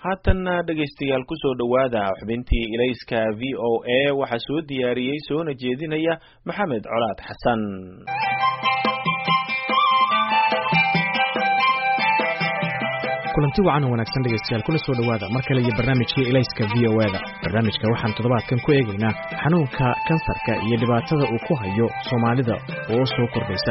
haatanna dhegaystayaal ku soo dhawaada xubintii ilayska VOA waxa soo diyaariyay soona jeedinaya Maxamed Colaad Xasan. kulanti wacan wanaagsan dhegaystayaal kuna soo dhawaada mar kale iyo barnaamijkii ilayska VOA-da. barnaamijka waxaan toddobaadkan ku eegaynaa xanuunka kansarka iyo dhibaatada uu ku hayo Soomaalida oo soo kordhaysa.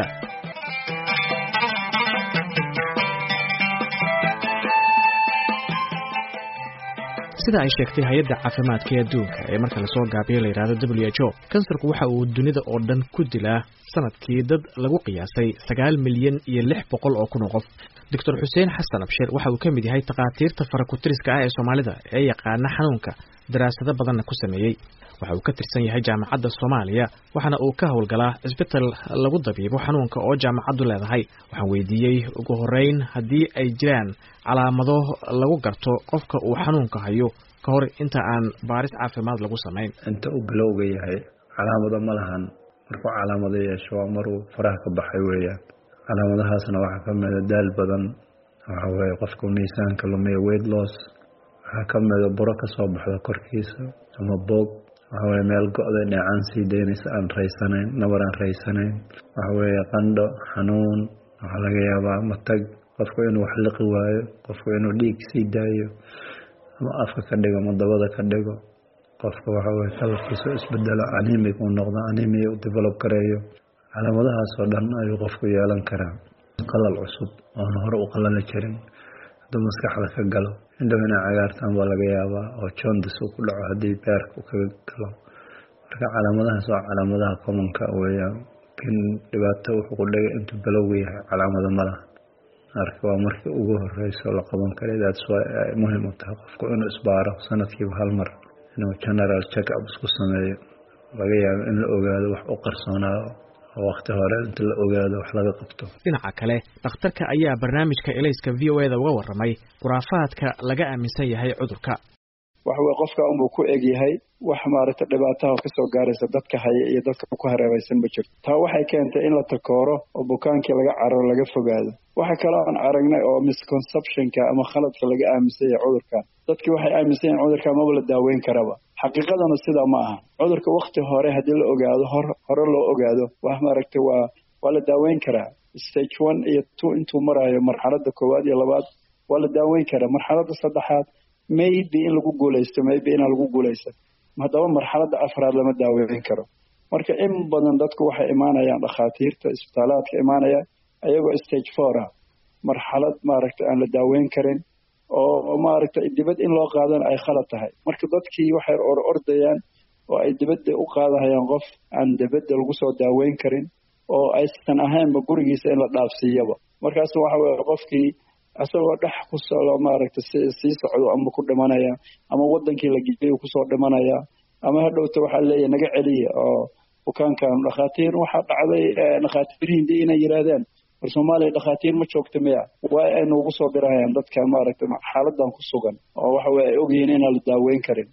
sida ay sheegtay hay'adda caafimaadka adduunka ee marka la soo gaabiyo la yiraahdo WHO, kansarku waxa uu dunida oo dhan ku dilaa sanadkii dad lagu qiyaasay 9 milyan iyo 600 oo kun oo qof. Dr. Xuseen Xasan Abshir waxa uu ka mid yahay takhaatiirta farakutiriska ah ee Soomaalida ee yaqaana xanuunka daraasado badan ku sameeyay. waxa uu ka tirsan yahay jaamacadda Soomaaliya waxana uu ka howlgalaa isbitaal lagu dabiibo xanuunka oo jaamacaddu leedahay. waxaan weydiiyay ugu horeyn haddii ay jiraan calaamado lagu garto qofka uu xanuunka hayo ka hor inta aan baaris caafimaad lagu sameyn. inta uu bilowga yahay calaamado ma lahan, markuu calaamado yeesho waa maruu faraha ka baxay weeyaan. calaamadahaasna waxaa ka mid ah daal badan, waxa weeye qofka miisaanka lumiya weight loss, waxaa ka mid ah buro ka soo baxda korkiisa ama boog, waxa weeye meel go'da dheecaan sii deynaysa aan raysanayn, nabar aan raysanayn, waxa weeye qandho, xanuun, waxaa laga yaabaa matag, qofku inuu wax liqi waayo, qofku inuu dhiig sii daayo ama afka ka dhigo ama dabada ka dhigo, qofka waxa weeye kalarkiisa isbedelo, anemic uu noqdo, anemia uu develop gareeyo. calaamadahaas oo dhan ayuu qofku yeelan karaa. qalal cusub oon hore u qalali jirin hadduu maskaxda ka galo, indhaha inay cagaartaan baa laga yaabaa, oo jaundice uu ku dhaco haddii beerka uu kaga galo. marka calaamadahaas waa calaamadaha commonka weeyaan. laakiin dhibaato wuxuu ku dhigay intuu bilowga yahay calaamado ma laha. marka waa markii ugu horeyso la qaban karay. that's why ay muhiim u tahay qofku inuu isbaaro sanadkiiba hal mar, inuu general check up isku sameeyo. laga yaabo in la ogaado wax u qarsoonaado waqti hore inta la ogaado wax laga qabto. dhinaca kale, dhakhtarka ayaa barnaamijka ilayska VOA-da uga warramay khuraafaadka laga aaminsan yahay cudurka. waxa weeye qofka unbuu ku eg yahay wax maaragtay dhibaataha ka soo gaaraysa dadka haya iyo dadka ku hareeraysan ma jirto. taa waxay keentay in la takooro oo bukaankii laga cararo laga fogaado. waxa kale aan aragnay oo misconceptionka ama khaladka laga aaminsan yahay cudurkan. dadkii waxay aaminsan yihiin cudurkan maba la daaweyn karaba. xaqiiqadana sidaa ma aha. cudurka waqti hore haddii la ogaado hore loo ogaado wax maaragtay waa la daaweyn karaa. stage 1 iyo 2 intuu marayo marxaladda koowaad iyo labaad waa la daaweyn karaa. marxaladda saddexaad maybe in lagu guulaysto, maybe inaan lagu guulaysan. haddaba marxaladda afraad lama daaweyn karo. marka in badan dadku waxay imaanayaan dhakhaatiirta isbitaalaadka imaanaya ayagoo stage 4 ah, marxalad maaragtay aan la daaweyn karin oo maaragtay dibad in loo qaadana ay khalad tahay. marka dadkii waxay ordayaan oo ay dibadda u qaadahayaan qof aan dibadda lagu soo daaweyn karin oo aysan ahaynba gurigiisa in la dhaafsiiyaba. markaas waxa weeye qofkii asagoo dhex ku soo maaragtay sii socdo ama ku dhimanaya ama wadankii la geeyo ku soo dhimanaya ama hadhowta waxaa leeyahay naga celiya oo bukaankan dhakhaatiir waxaa dhacday dhakhaatiiriinta inay yiraahdeen war Soomaaliya dhakhaatiir ma joogto miya waa ay noogu soo dirayaan dadka maaragtay xaaladan ku sugan oo waxa weeye ay ogyihiin in la daaweyn karin.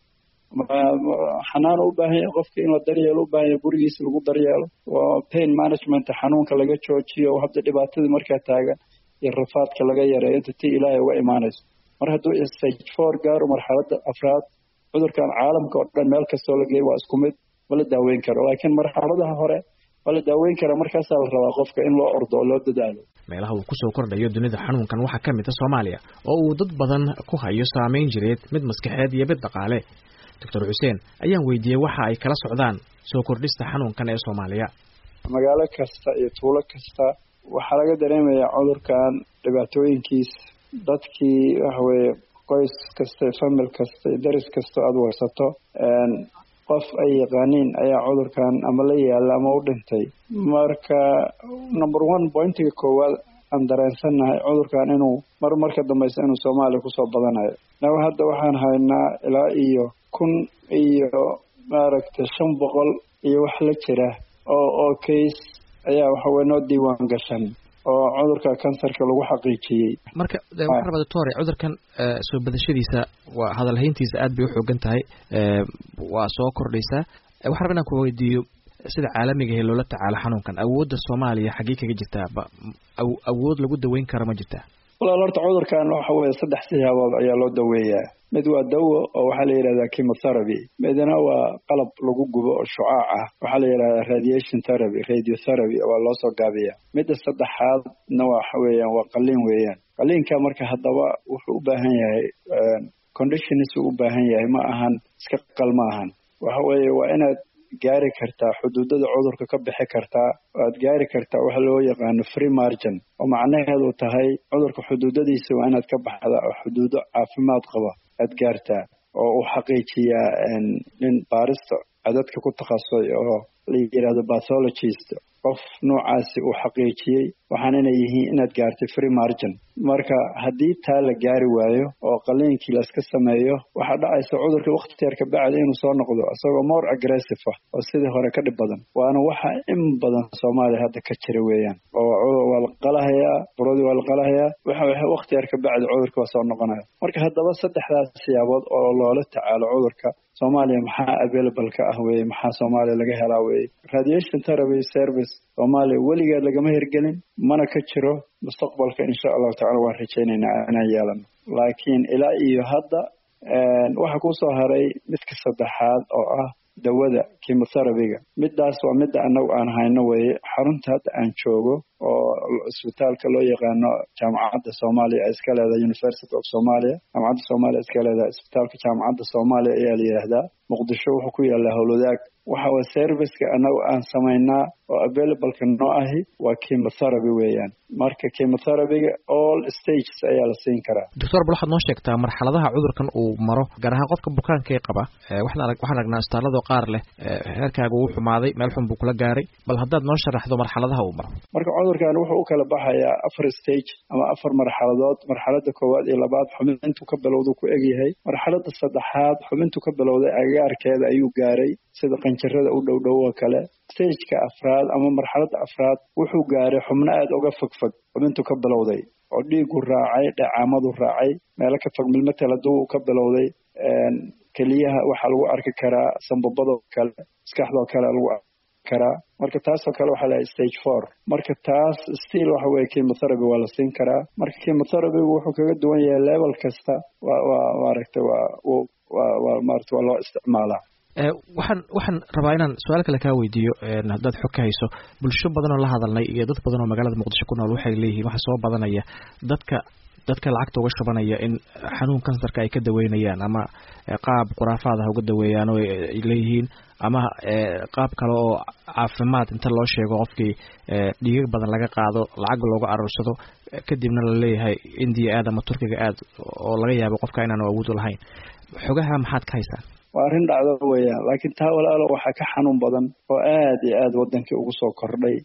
xanaan u baahan yahay qofka in la daryeelo, u baahan yahay gurigiisa lagu daryeelo, waa pain management, xanuunka laga joojiyo hadda dhibaatadii markaa taagan iyo rafaadka laga yareeyo inta tii ilaahay uga imaanayso. mar hadduu stage 4 gaaro marxaladda afraad, cudurkan caalamka oo dhan meel kastoo la geeyo waa isku mid, ma la daaweyn karo. laakiin marxaladaha hore waa la daaweyn karaa. markaasaa la rabaa qofka in loo ordo oo loo dadaalo. meelaha uu ku soo kordhayo dunida xanuunkan waxaa ka mid ah Soomaaliya oo uu dad badan ku hayo saameyn jireed, mid maskaxeed iyo mid dhaqaale. Dr. Xuseen ayaan weydiiyay waxa ay kala socdaan soo kordhista xanuunkan ee Soomaaliya. magaalo kasta iyo tuulo kasta waxaa laga dareemayaa cudurkan dhibaatooyinkiis. dadkii waxa weeye qoys kasta, famil kasta, daris kasta aad warsato qof ay yaqaaniin ayaa cudurkan ama la yaala ama u dhintay. marka number 1 pointiga koowaad aan dareensanahay cudurkan inuu marka dambaysa inuu Soomaaliya kusoo badanayo. naga hadda waxaan haynaa ilaa iyo 1,000 iyo maaragtay 500 iyo wax la jira oo case ayaa waxa weeye noo diiwaan gashan oo cudurka kansarka lagu xaqiijiyay. marka waxa rabaa doctor cudurkan soo badashadiisa waa hadal hayntiisa aad bay u xoogan tahay, waa soo kordhaysa. waxa rabaa inaan ku weydiiyo sida caalamiga ah loola tacaalo xanuunkan, awoodda Soomaaliya xagee kaga jirtaa? awood lagu daweyn karo ma jirtaa? walaal horta cudurkan waxa weeye 3 siyaabood ayaa loo daweeyaa. mid waa dawo oo waxaa la yidhahdaa chemotherapy, midna waa qalab lagu gubo oo shucaac ah waxaa la yidhahdaa radiation therapy, radiotherapy waa loo soo gaabiyaa. midda saddexaadna waxa weeyaan waa qalliin weeyaan. qalliinka marka haddaba wuxuu u baahan yahay conditions u baahan yahay, ma ahan iska qal ma ahan. waxa weeye waa inaad gaari kartaa xuduudada cudurka ka bixi kartaa, aad gaari kartaa waxa loo yaqaano free margin, oo macnaheedu tahay cudurka xuduudadiisa waa inaad ka baxda oo xuduudo caafimaad qaba aad gaartaa, oo uu xaqiijiyaa nin baarista cadadka ku takhasusay oo la yidhaahdo pathologist, qof noocaasi uu xaqiijiyey waxaan inay yihiin inaad gaartay free margin. marka haddii taa la gaari waayo oo qalliinkii layska sameeyo, waxaa dhacaysa cudurka waqti yar ka bacdi inuu soo noqdo isagoo more aggressive ah oo sidii hore ka dhib badan. waana waxa in badan Soomaaliya hadda ka jira weeyaan, oo waa la qalahayaa, burodii waa la qalahayaa, waxa waqti yar ka bacdi cudurka waa soo noqonaya. marka haddaba 3daas siyaabood oo loola tacaalo cudurka Soomaaliya maxaa available ka ah weeye, maxaa Soomaaliya laga helaa weeye. radiation therapy service Soomaaliya weligeed lagama hirgelin, mana ka jiro. mustaqbalka insha Allah taala waan rajaynaynaa inaan yeelano, laakiin ilaa iyo hadda waxa ku soo haray midka saddexaad oo ah dawada chemotherapy-ga. midaas waa midda anagu aan hayno weeye. xarunta hadda aan joogo oo isbitaalka loo yaqaano jaamacadda Soomaaliya ay iska leedahay, University of Somalia, jaamacadda Soomaaliya iska leedahay, isbitaalka jaamacadda Soomaaliya ayaa la yiraahdaa. Muqdisho wuxuu ku yaalaa Howlwadaag. waxa waa service-ka anagu aan samaynaa oo available-ka noo ahi waa chemotherapy weeyaan. marka chemotherapy-ga all stages ayaa la siin karaa. Dr. Bal waxaad noo sheegtaa marxaladaha cudurkan uu maro, gaar ahaan qofka bukaanka ee qaba. waxaan aragnaa isbitaalada qaar leh heerkaaga uu xumaaday, meel xun buu kula gaaray. bal haddaad noo sharaxdo marxaladaha uu maro. marka cudurkan wuxuu u kala baxayaa 4 stage ama 4 marxaladood. marxaladda 1 iyo 2 xubintu ka bilowdo ku egyahay. marxaladda 3aad xubintu ka bilowday agaarkeeda ayuu gaaray, sida qanjirada u dhow kale. stage-ka 4aad ama marxaladda 4aad wuxuu gaaray xubno aad uga fogfog xubintu ka bilowday, oo dhiigu raacay, dhacaamadu raacay, meelo ka fog milmatala duu ka bilowday. keliyaha waxaa lagu arki karaa, sanbabada kale, maskaxdoo kale lagu arki karaa. marka taasoo kale waxaa la stage 4. marka taas still waxa weeye chemotherapy waa la siin karaa. marka chemotherapy wuxuu kaga duwan yahay level kasta, waa loo isticmaalaa. waxaan rabaa inaan su-aal kale kaa weydiiyo, haddaad xog ka hayso. bulsho badan oo la hadalnay iyo dad badan oo magaalada Muqdisho ku nool waxay leeyihiin waxa soo badanaya dadka lacagta uga shubanaya in xanuun kansarka ay ka daweynayaan, ama qaab khuraafaad ah uga daweeyaan oo ay leeyihiin, ama qaab kale oo caafimaad inta loo sheego qofkii dhiig badan laga qaado, lacag looga aruursado, kadibna la leeyahay India aad ama Turkiga aad, oo laga yaabo qofka inaan awood u lahayn. xogaha maxaad ka haysaan? waa arrin dhacdo weeyaan, laakiin taa walaalo waxaa ka xanuun badan oo aad iyo aad wadankii ugu soo kordhay.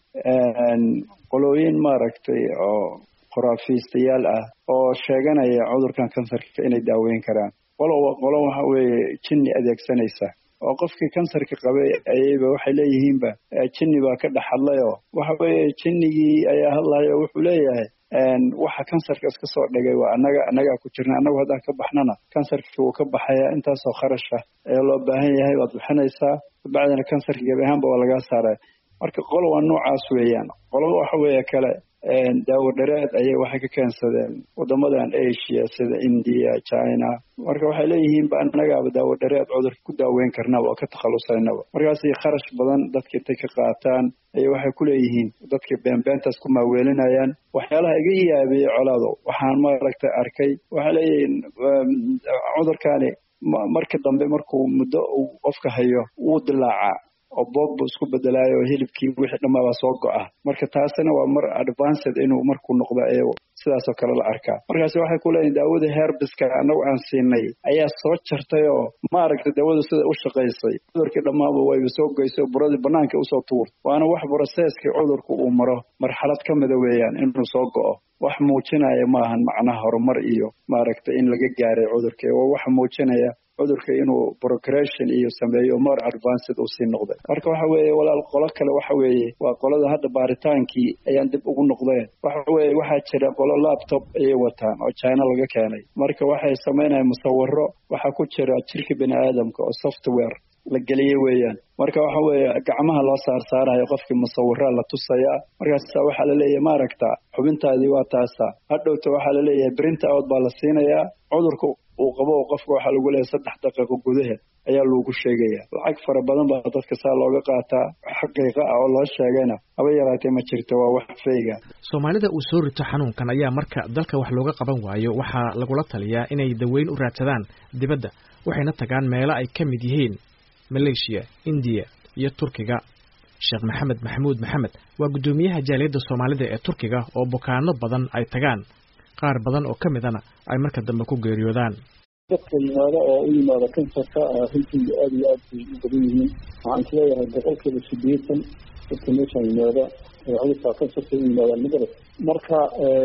qolooyin maaragtay oo khuraafiistayaal ah oo sheeganaya cudurkan kansarka inay daaweyn karaan. qolo waxa weeye jinni adeegsanaysa, oo qofkii kansarka qabay ayayba waxay leeyihiinba jinni baa ka dhex hadlayoo waxa weeye jinnigii ayaa hadlaya oo wuxuu leeyahay waxa kansarka iska soo dhigay waa annagaa ku jirna, annagu haddaan ka baxnana kansarkii wuu ka baxayaa, intaasoo kharash ah ayaa loo baahan yahay, waad bixinaysaa, bacdina kansarka gebi ahaanba waa lagaa saaraya. marka qolo waa noocaas weeyaan. qolada waxa weeye kale daawo dhareed ayay waxay ka keensadeen wadamadan Asia sida India, China. marka waxay leeyihiin ba annagaaba daawo dhareed cudurka ku daaweyn karnaa oo ka takhalusaynaba. markaas kharash badan dadka intay ka qaataan ayay waxay ku leeyihiin dadka beenbeentaas ku maaweelinayaan. waxyaalaha iga yaabiyey colaado waxaan maaragtay arkay, waxay leeyihiin cudurkaani marka dambe markuu muddo uu qofka hayo wuu dilaacaa oo boog buu isku bedelaayo oo hilibkii wixii dhammaaba soo go'a. marka taasina waa mar advanced inuu markuu noqdo ee sidaasoo kale la arkaa. markaas waxay ku leeyihin daawadii herbiska annagu aan siinay ayaa soo jartay oo maaragtay daawadu sida u shaqaysay cudurkii dhammaaba wayba soo goysay oo buradii bannaanka usoo tuurtay. waana wax broseeskii cudurku uu maro marxalad ka mida weeyaan inuu soo go'o. wax muujinaya maahan macnaha horumar iyo maaragtay in laga gaaray cudurkii, waa wax muujinaya cudurka inuu progression iyo sameeyo more advanced uu sii noqday. marka waxa weeye walaal qolo kale waxa weeye waa qolada hadda baaritaankii ayaan dib ugu noqdeen. waxa weeye waxaa jira qolo laptop ayay wataan oo China laga keenay. marka waxay sameynayaan musawiro, waxaa ku jira jirka bini aadamka oo software la geliyey weeyaan. marka waxa weeye gacmaha loo saarayo qofkii musawiraa la tusayaa, markaasa waxaa la leeyahay ma aragtaa xubintaadii waa taasa, hadhowta waxaa la leeyahay print out baa la siinayaa, cudurka uu qabo qofka waxaa lagu leeyahay 3 daqiiqo gudaheed ayaa loogu sheegaya. lacag fara badan baa dadka saa looga qaataa, xaqiiqa ah oo loo sheegayna haba yaraatee ma jirto, waa wax fayga. Soomaalida uu soo rito xanuunkan ayaa marka dalka wax looga qaban waayo waxaa lagula taliyaa inay daweyn u raadsadaan dibadda, waxayna tagaan meelo ay ka mid yihiin Malaysia, India iyo Turkiga. Sheekh Maxamed Maxamuud Maxamed waa gudoomiyaha jaaliyadda Soomaalida ee Turkiga oo bukaano badan ay tagaan, qaar badan oo ka midana ay marka dambe ku geeriyoodaan. dadka yimaada oo u yimaada kansarka runtii aad iyo aad u badan yihiin. waxaan isleeyahay 80% dadka meesha yimaada cudurka kansarka u yimaadaan magarat. marka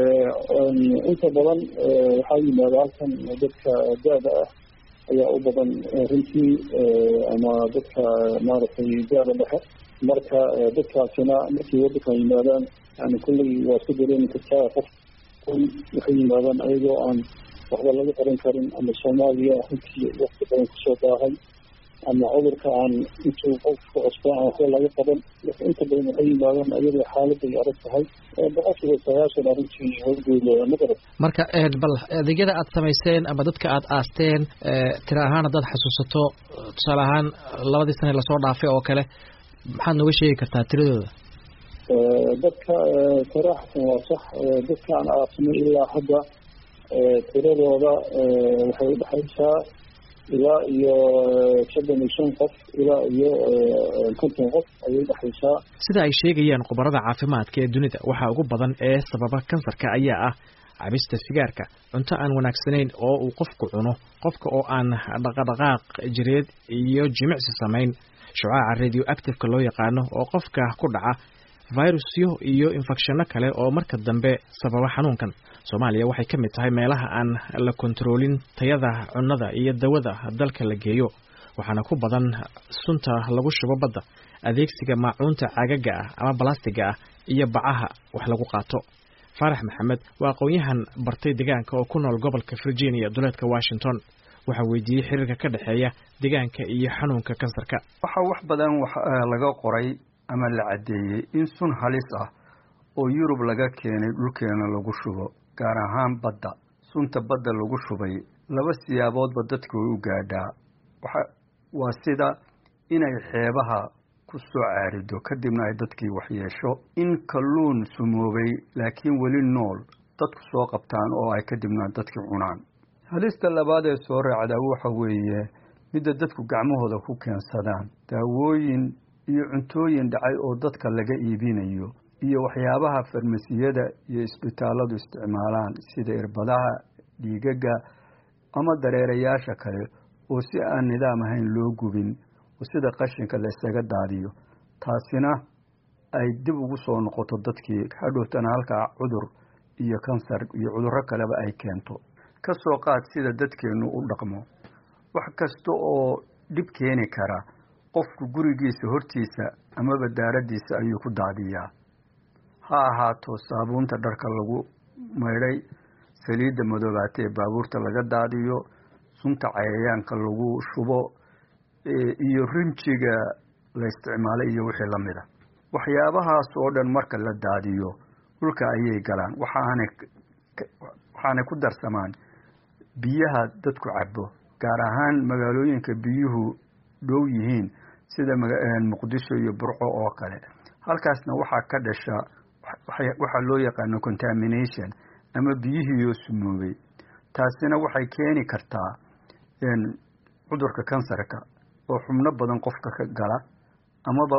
inta badan waxaa yimaada halkan dadka da-da ah ayaa u badan runtii, ama dadka maaragtay da-da dhexe. marka dadkaasina markay wadankan yimaadaan yani kulley waa isku dareemi kartaa qof waxay yimaadaan ayagoo aan waxba laga qaran karin, ama Soomaaliya runtii waqti badan kusoo daahay, ama cudurka aan intuu qofka cusbaan waxba laga qaban. inta badan waxay yimaadaan ayadoo xaaladday adag tahay, 90% runtii howlgooda magarat. marka bal adeegyada aad samayseen ama dadka aad aasteen tira ahaan haddaad xasuusato, tusaale ahaan 2 sano lasoo dhaafay oo kale, maxaad nooga sheegi kartaa tiradooda? dadka taraxsan waa sax, dadka aan aasnay ilaa hadda tiradooda waxay u dhexaysaa ilaa iyo 75 qof ilaa iyo 50 qof ayay u dhexaysaa. sida ay sheegayaan khubarada caafimaadka ee dunida, waxa ugu badan ee sababa kansarka ayaa ah cabista sigaarka, cunto aan wanaagsanayn oo uu qofku cuno, qofka oo aan dhaqdhaqaaq jireed iyo jimicsi samayn, shucaaca radioactive-ka loo yaqaano oo qofka ku dhaca, virusyo iyo infekshanno kale oo marka dambe sababa xanuunkan. Soomaaliya waxay ka mid tahay meelaha aan la kontroolin tayada cunnada iyo dawada dalka la geeyo, waxaana ku badan sunta lagu shubo badda, adeegsiga maacuunta caagaga ah ama balastiga ah iyo bacaha wax lagu qaato. Faarax Maxamed waa aqoon-yahan bartay deegaanka oo ku nool gobolka Virginia duleedka Washington. waxaa weydiiyey xiriirka ka dhexeeya deegaanka iyo xanuunka kansarka. waxaa wax badan laga qoray ama la cadeeyey in sun halis ah oo Yurub laga keenay dhulkeena lagu shubo, gaar ahaan badda. sunta badda lagu shubay 2 siyaaboodba dadku u gaadhaa. waa sida inay xeebaha ku soo caarido kadibna ay dadkii waxyeesho, in kalluun sumoobay laakiin weli nool dadku soo qabtaan oo ay kadibna dadkii cunaan. halista labaad ee soo raacda waxa weeye midda dadku gacmahooda ku keensadaan, daawooyin iyo cuntooyin dhacay oo dadka laga iibinayo, iyo waxyaabaha farmasiyada iyo isbitaaladu isticmaalaan sida irbadaha, dhiigaga ama dareerayaasha kale oo si aan nidaam ahayn loo gubin oo sida qashinka la isaga daadiyo. taasina ay dib ugu soo noqoto dadkii, hadhowtana halkaa cudur iyo kansar iyo cudurro kaleba ay keento. ka soo qaad sida dadkeenu u dhaqmo. wax kasta oo dhib keeni kara qofku gurigiisa hortiisa ama daaradiisa ayuu ku daadiyaa, ha ahaato saabuunta dharka lagu maydhay, saliidda madoobaatay ee baabuurta laga daadiyo, sunta cayayaanka lagu shubo, iyo rinjiga la isticmaalay iyo wixii la mida. waxyaabahaas oo dhan marka la daadiyo dhulka ayay galaan, waxaanay ku darsamaan biyaha dadku cabo, gaar ahaan magaalooyinka biyuhu dhow yihiin sida Muqdisho iyo Burco oo kale. halkaasna waxaa ka dhasha waxa loo yaqaan contamination ama biyihii oo sumoobay. taasina waxay keeni kartaa cudurka kansarka oo xubno badan qofka ka gala, amaba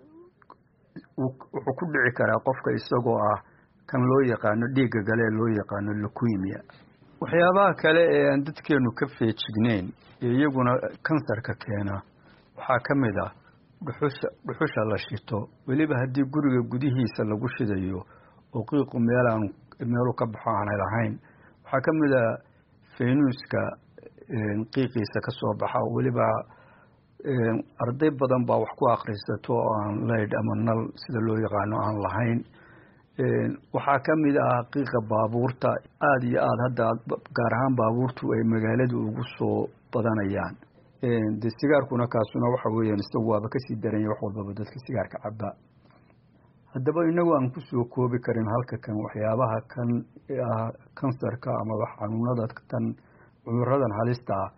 wuxuu ku dhici karaa qofka isagoo ah kan loo yaqaano dhiigga gale loo yaqaano leukemia. waxyaabaha kale ee aan dadkeenu ka feejigneyn ee iyaguna kansarka keena waxaa ka mid ah dhuxusha la shito, weliba haddii guriga gudihiisa lagu shidayo oo qiiqu meelu ka baxo aanay lahayn. waxaa ka mid ah faynuuska qiiqiisa ka soo baxa, weliba arday badan baa wax ku akhrisato oo aan leyd ama nal sida loo yaqaano aan lahayn. waxaa ka mid ah qiiqa baabuurta, aada iyo aada hadda gaar ahaan baabuurtu ay magaalada ugu soo badanayaan. de sigaarkuna kaasuna waxa weeyaan isagu waaba kasii daranya wax walbaba dadka sigaarka cabaa. haddaba inagu aan kusoo koobi karin halka kan waxyaabaha kan kansarka ama xanuunada tan cuduradan halista ah,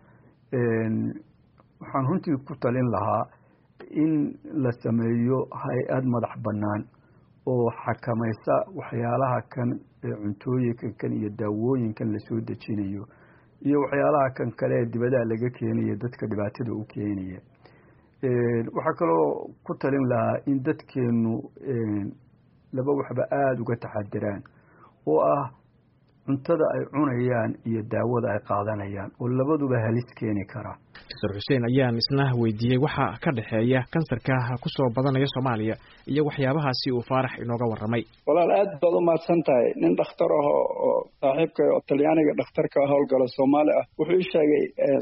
waxaan runtii ku talin lahaa in la sameeyo hay-ad madax bannaan oo xakamaysa waxyaalaha kan cuntooyinka kan iyo daawooyinkan lasoo dejinayo iyo waxyaalaha kan kale ee dibadaha laga keenayo dadka dhibaatada u keenaya. waxaa kaloo ku talin lahaa in dadkeenu laba waxba aada uga taxadiraan oo ah cuntada ay cunayaan iyo daawada ay qaadanayaan oo labaduba halis keeni kara. Dr. Xuseen ayaan isna weydiiyey waxa ka dhaxeeya kansarka ku soo badanaya Soomaaliya iyo waxyaabahaasi uu Faarax inooga warramay. walaal aad baad u mahadsan tahay nin dhakhtar ah oo saaxiibka oo Talyaaniga dhakhtarka howlgala Soomaali ah wuxuu sheegay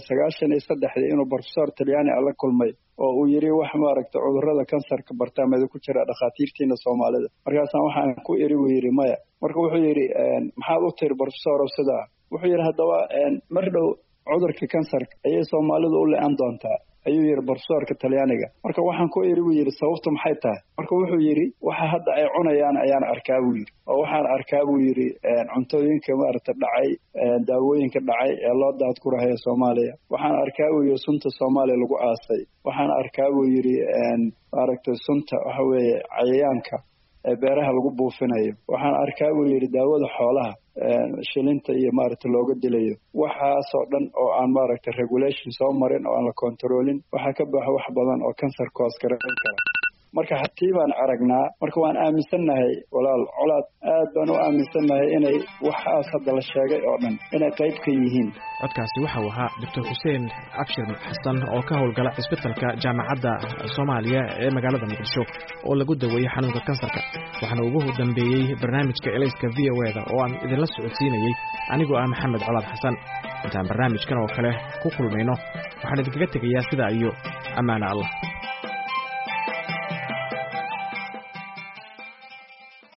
93 inuu professor Talyaani la kulmay oo uu yiri wax maaragtay cudurrada kansarka bartaamada ku jira dhakhaatiirtiina Soomaalida. markaas waxaan ku yiri maya. marka wuxuu yiri maxaad u tiri professor sida wuxuu yiri haddaba mar dhow cudurka kansarka ayay Soomaalidu u leeyan doontaa ayuu yiri professorka Talyaaniga. marka waxaan ku yiri sababtu maxay tahay. marka wuxuu yiri waxa hadda ay cunayaan ayaan arkaa buu yiri oo waxaan arkaa buu yiri cuntooyinka maaragtay dhacay daawooyinka dhacay ee loo daad ku rahay Soomaaliya. waxaan arkaa buu yiri sunta Soomaaliya lagu aasay. waxaan arkaa buu yiri maaragtay sunta waxa weeye cayayaanka ee beeraha lagu buufinayo. waxaan arkaa buu yiri daawada xoolaha shilinta iyo maaragtay looga dilayo. waxaas oo dhan oo aan maaragtay regulation soo marin oo aan la controlin waxa ka baxo wax badan oo kansar cause kara. marka haddii baan aragnaa marka waan aaminsanahay walaal colaad aad baan u aaminsanahay inay waxaas hadda la sheegay oo dhan inay qayb ka yihiin. codkaasi waxa uu ahaa Dr. Xuseen Abshir Xasan oo ka howlgala isbitaalka Jaamacadda Soomaaliya ee magaalada Muqdisho oo lagu daweeyay xanuunka kansarka. waxaana ugu dambeeyay barnaamijka Elayska VOA oo aan idinla socodsiinayay anigoo ah Maxamed Colaad Xasan. intaan barnaamijkan oo kale ku kulmayno waxaan idinkaga tegayaa sida iyo amaana Allah.